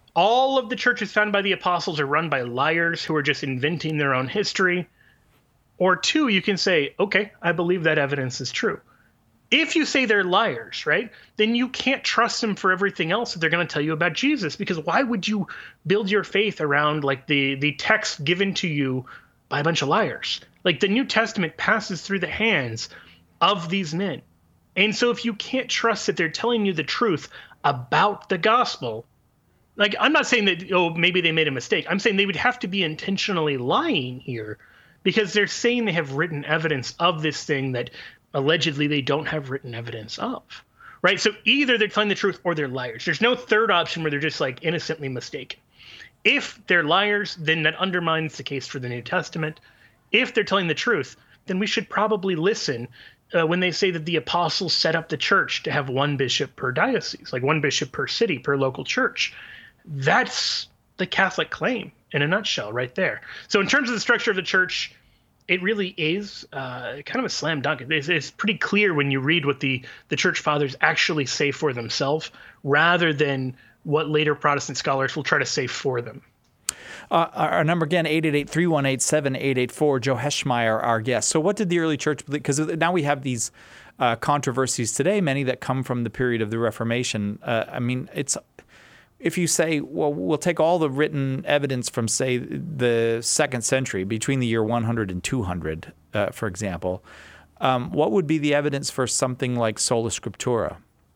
all of the churches founded by the apostles are run by liars who are just inventing their own history. Or two, you can say, okay, I believe that evidence is true. If you say they're liars, right, then you can't trust them for everything else that they're going to tell you about Jesus, because why would you build your faith around like the, the text given to you by a bunch of liars? Like the New Testament passes through the hands of these men. And so if you can't trust that they're telling you the truth about the gospel, like I'm not saying that, oh, maybe they made a mistake. I'm saying they would have to be intentionally lying here, because they're saying they have written evidence of this thing that allegedly they don't have written evidence of, right? So either they're telling the truth or they're liars. There's no third option where they're just like innocently mistaken. If they're liars, then that undermines the case for the New Testament. If they're telling the truth, then we should probably listen uh, when they say that the apostles set up the church to have one bishop per diocese, like one bishop per city, per local church. That's the Catholic claim in a nutshell right there. So in terms of the structure of the church, it really is uh, kind of a slam dunk. It's, it's pretty clear when you read what the, the church fathers actually say for themselves, rather than what later Protestant scholars will try to say for them. Uh, our number again, eight eight eight, three one eight, seven eight eight four. Joe Heschmeyer, our guest. So what did the early church believe? Because now we have these uh, controversies today, many that come from the period of the Reformation. Uh, I mean, it's... If you say, well, we'll take all the written evidence from, say, the second century, between the year one hundred and two hundred, uh, for example, um, what would be the evidence for something like Sola Scriptura?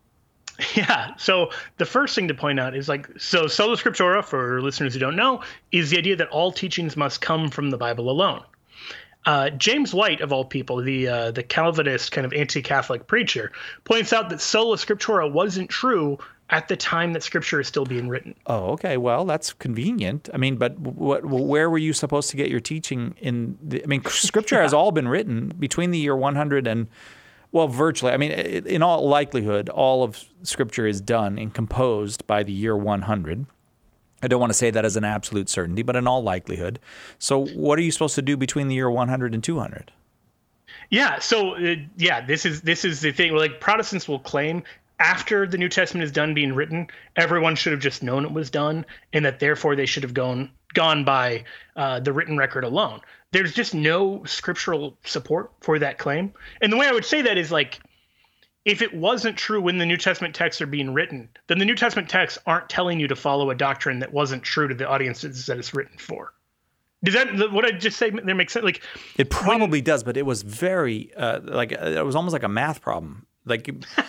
Yeah, so the first thing to point out is like, so Sola Scriptura, for listeners who don't know, is the idea that all teachings must come from the Bible alone. Uh, James White, of all people, the uh, the Calvinist kind of anti-Catholic preacher, points out that Sola Scriptura wasn't true at the time that Scripture is still being written. Oh, okay. Well, that's convenient. I mean, but what, where were you supposed to get your teaching in? The, I mean, Scripture yeah. has all been written between the year one hundred and, well, virtually. I mean, in all likelihood, all of Scripture is done and composed by the year one hundred. I don't want to say that as an absolute certainty, but in all likelihood. So what are you supposed to do between the year one hundred and two hundred? Yeah, so uh, yeah, this is this is the thing. Like Protestants will claim after the New Testament is done being written, everyone should have just known it was done, and that therefore they should have gone gone by uh, the written record alone. There's just no scriptural support for that claim. And the way I would say that is like, if it wasn't true when the New Testament texts are being written, then the New Testament texts aren't telling you to follow a doctrine that wasn't true to the audiences that it's written for. Does that, what I just say there makes sense? Like, it probably when, does, but it was very, uh, like, it was almost like a math problem. Like,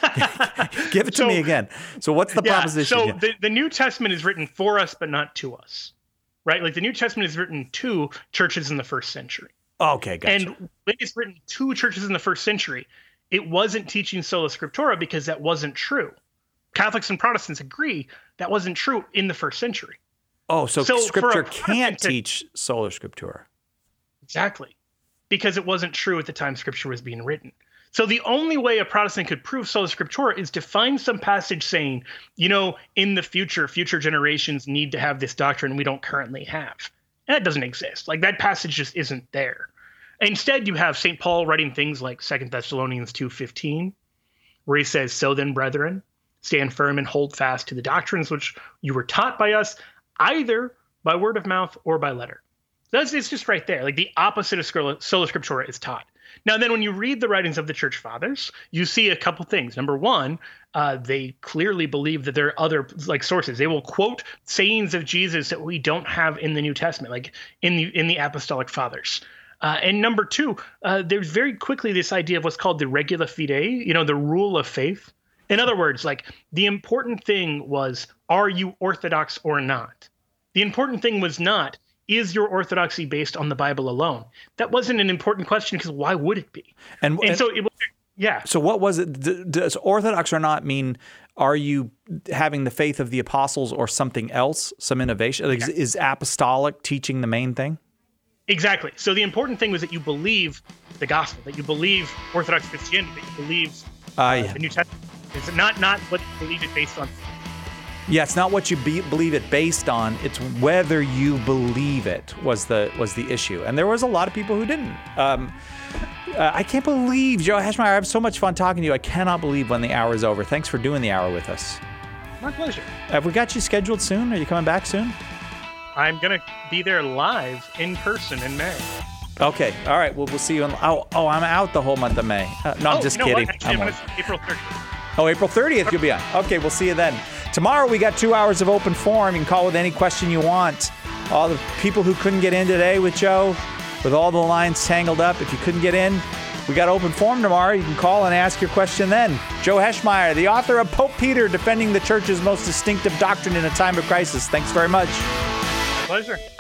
give it to so, me again. So what's the yeah, proposition? So yeah. the, the New Testament is written for us, but not to us, right? Like the New Testament is written to churches in the first century. Okay, gotcha. And when it's written to churches in the first century, it wasn't teaching Sola Scriptura because that wasn't true. Catholics and Protestants agree that wasn't true in the first century. Oh, so, so Scripture can't teach Sola Scriptura. Exactly. Because it wasn't true at the time Scripture was being written. So the only way a Protestant could prove Sola Scriptura is to find some passage saying, you know, in the future, future generations need to have this doctrine we don't currently have. And that doesn't exist. Like that passage just isn't there. Instead, you have Saint Paul writing things like Second Thessalonians two fifteen, where he says, so then, brethren, stand firm and hold fast to the doctrines which you were taught by us, either by word of mouth or by letter. That's, it's just right there. Like the opposite of Sola Scriptura is taught. Now, then when you read the writings of the Church Fathers, you see a couple things. Number one, uh, they clearly believe that there are other like sources. They will quote sayings of Jesus that we don't have in the New Testament, like in the in the Apostolic Fathers. Uh, and number two, uh, there's very quickly this idea of what's called the regula fidei, you know, the rule of faith. In other words, like the important thing was, are you Orthodox or not? The important thing was not, is your orthodoxy based on the Bible alone? That wasn't an important question because why would it be? And, and, and so it was, yeah. So what was it? D- does Orthodox or not mean, are you having the faith of the apostles or something else, some innovation? Like, yeah. Is apostolic teaching the main thing? Exactly. So the important thing was that you believe the gospel, that you believe Orthodox Christianity, that you believe uh, uh, yeah. the New Testament. It's not, not what you believe it based on. Yeah, it's not what you be, believe it based on. It's whether you believe it was the was the issue. And there was a lot of people who didn't. Um, uh, I can't believe, Joe Heschmeyer, I have so much fun talking to you. I cannot believe when the hour is over. Thanks for doing the hour with us. My pleasure. Have we got you scheduled soon? Are you coming back soon? I'm going to be there live in person in May. Okay. All right. Well, we'll see you. In, oh, oh, I'm out the whole month of May. Uh, no, oh, I'm just you know kidding. What? Actually, I'm I'm on. gonna, April thirtieth. Oh, April thirtieth you'll be on. Okay, we'll see you then. Tomorrow we got two hours of open forum. You can call with any question you want. All the people who couldn't get in today with Joe, with all the lines tangled up, if you couldn't get in, we got open forum tomorrow. You can call and ask your question then. Joe Heschmeyer, the author of Pope Peter, defending the church's most distinctive doctrine in a time of crisis. Thanks very much. Pleasure.